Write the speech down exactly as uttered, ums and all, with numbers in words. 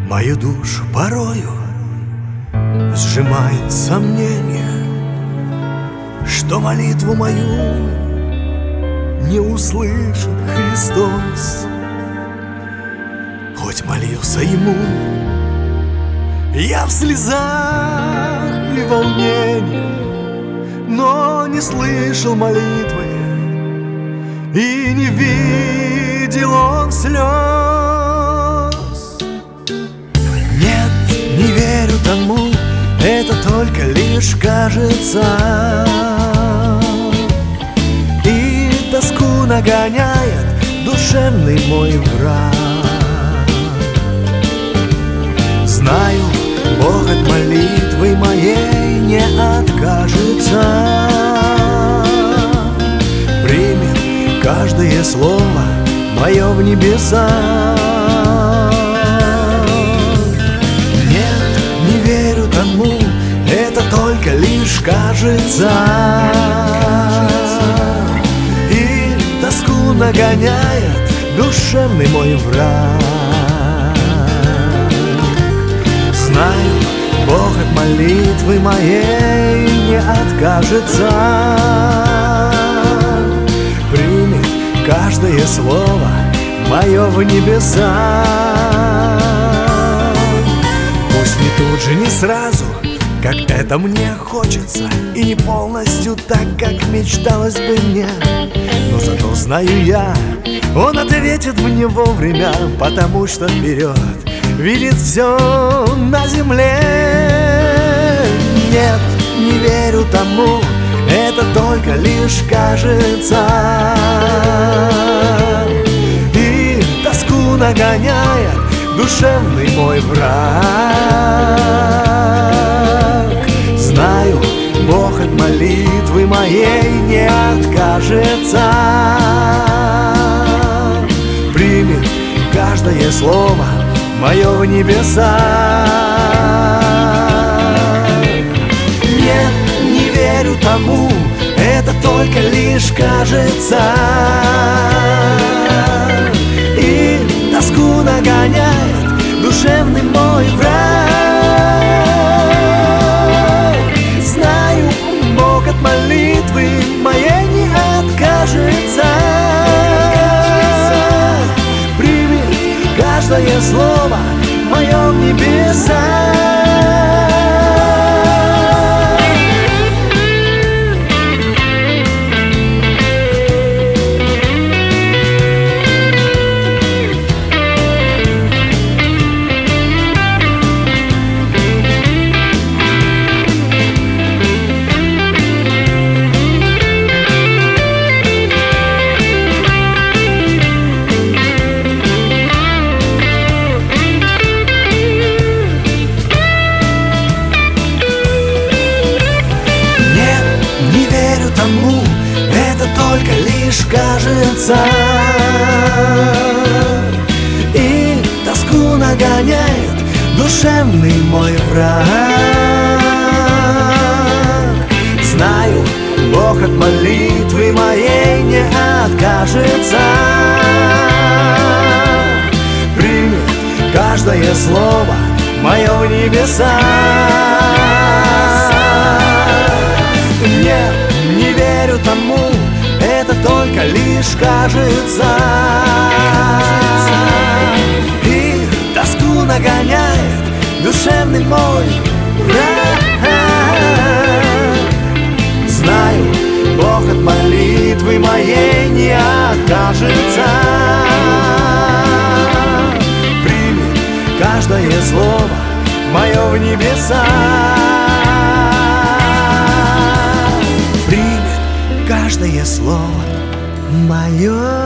Мою душу порою сжимает сомнение, что молитву мою не услышит Христос. Хоть молился Ему, я в слезах и волнении, но не слышал молитвы и не видел Он слез. Нет, не верю тому, это только лишь кажется, и тоску нагоняет душевный мой враг. Знаю, Бог от молитвы моей не откажется, примет каждое слово мое в небесах. Нет, не верю тому, это только лишь кажется, и тоску нагоняет душевный мой враг. Знаю, Бог от молитвы моей не откажется, примет каждое слово мое в небесах. Пусть не тут же, не сразу, как это мне хочется, и не полностью так, как мечталось бы мне, но зато знаю я, Он ответит мне вовремя, потому что вперед видит все на земле. Нет, не верю тому, это только лишь кажется, и тоску нагоняет душевный мой враг. Знаю, Бог от молитвы моей не откажется, примет каждое слово мое в небесах. Нет, не верю тому, это только лишь кажется, и тоску нагоняет душевный мой враг. Знаю, Бог от молитвы моей не откажется, каждое слово мое в небесах. Это только лишь кажется, и тоску нагоняет душевный мой враг. Знаю, Бог от молитвы моей не откажется, примет каждое слово мое в небесах. Нет, не верю тому, это только лишь кажется, и тоску нагоняет душевный мой враг. Знаю, Бог от молитвы моей не откажется, примет каждое слово мое в небесах. Каждое слово мое